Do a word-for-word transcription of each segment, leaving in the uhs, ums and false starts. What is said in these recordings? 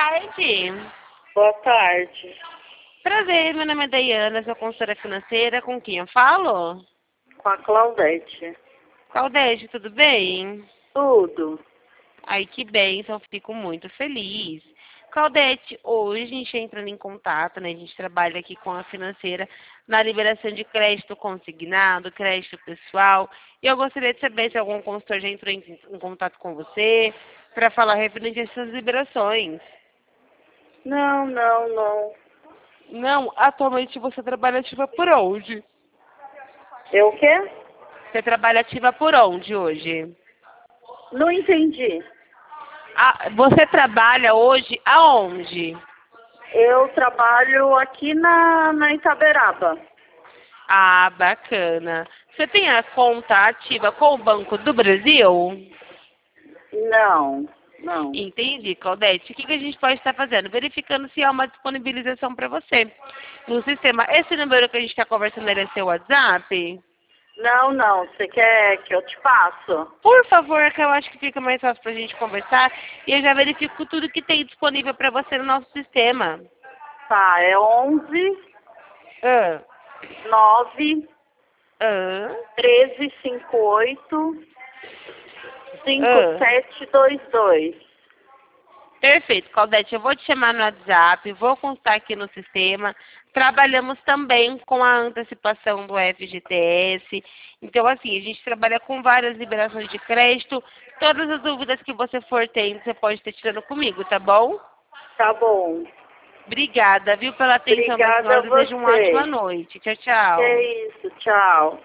tarde. Boa tarde. Prazer, meu nome é Daiana, sou consultora financeira. Com quem eu falo? Com a Claudete. Claudete, tudo bem? Tudo. Ai, que bem, então fico muito feliz. Claudete, hoje a gente entrando em contato, né? A gente trabalha aqui com a financeira na liberação de crédito consignado, crédito pessoal. E eu gostaria de saber se algum consultor já entrou em, em contato com você para falar referente a essas liberações. Não, não, não. Não, atualmente você trabalha ativa por onde? Eu o quê? Você trabalha ativa por onde hoje? Não entendi. Ah, você trabalha hoje aonde? Eu trabalho aqui na, na Itaberaba. Ah, bacana. Você tem a conta ativa com o Banco do Brasil? Não, não. Entendi, Claudete. O que, que a gente pode estar fazendo? Verificando se há uma disponibilização para você no sistema. Esse número que a gente está conversando ele é seu WhatsApp? Não, não. Você quer que eu te passo? Por favor, que eu acho que fica mais fácil para a gente conversar e eu já verifico tudo que tem disponível para você no nosso sistema. Tá, é onze, Ah, nove, ah, treze, cinquenta e oito, cinco ah. sete dois dois. Perfeito, Claudete. Eu vou te chamar no WhatsApp, vou constar aqui no sistema. Trabalhamos também com a antecipação do F G T S. Então, assim, a gente trabalha com várias liberações de crédito. Todas as dúvidas que você for tendo, você pode estar tirando comigo, tá bom? Tá bom. Obrigada, viu, pela atenção da Obrigada a senhora. Desejo uma ótima você. noite. Tchau, Que tchau. é isso. Tchau.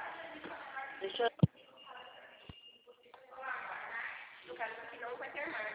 Deixa eu...